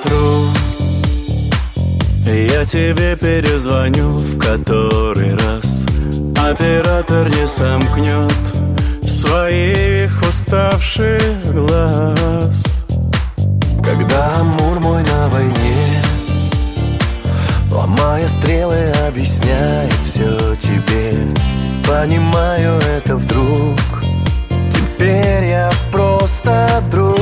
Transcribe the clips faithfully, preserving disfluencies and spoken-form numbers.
утру я тебе перезвоню в который раз. Оператор не сомкнет своих уставших глаз. Когда амур мой на войне, ломая стрелы, объясняет все тебе. Понимаю это вдруг, теперь я просто друг.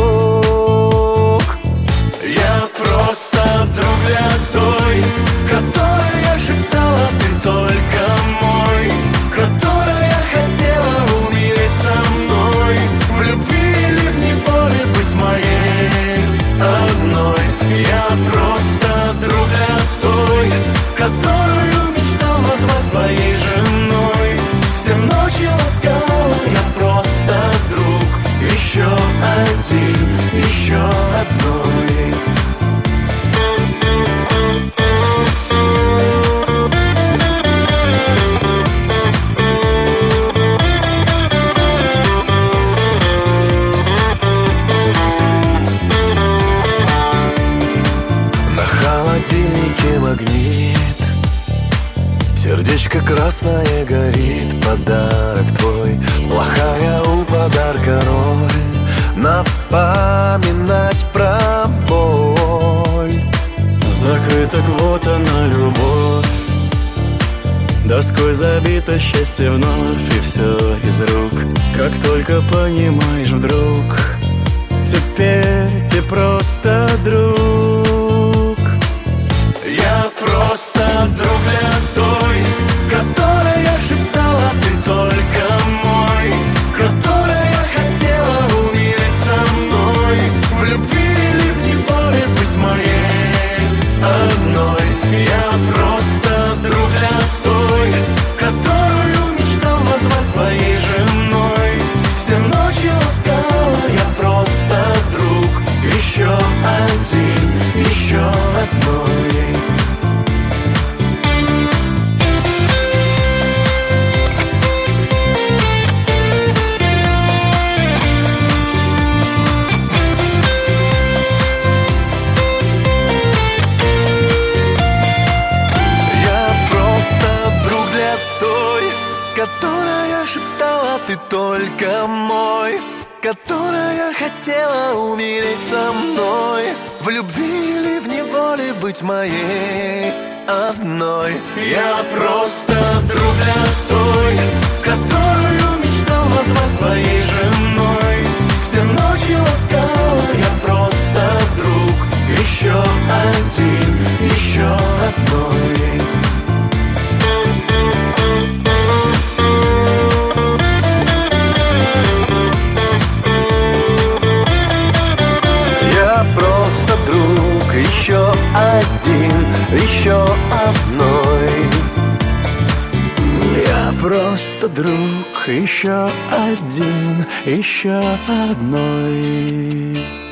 Я просто друг для той, которая шептала: ты только мой, которая хотела умереть со мной, в любви или в неволе быть моей одной. Я просто друг для той, которую мечтал назвать своей женой. Все ночи ласкала, я просто друг, еще один, еще одной. На холодильнике магнит, сердечко красное горит, подарок твой. Плохая у подарка роль, напоминать про боль. Закрыта квота на любовь, доской забито счастье вновь, и все из рук. Как только понимаешь вдруг, теперь ты просто друг. Я просто друг для той, которая шептала: ты только мой, которая хотела умереть со мной, в любви или в неволе быть моей одной. Я просто друг для той, которую мечтал назвать своей женой. Все ночи ласкала, я просто друг, еще один, еще одной. Которая шептала: ты только мой, которая хотела умереть со мной, в любви или в неволе быть моей одной. Я просто друг для той, которую мечтал назвать своей женой. Все ночи ласкала, я просто друг, еще один, еще одной. Просто друг, еще один, еще одной. Я просто друг, еще один, еще одной.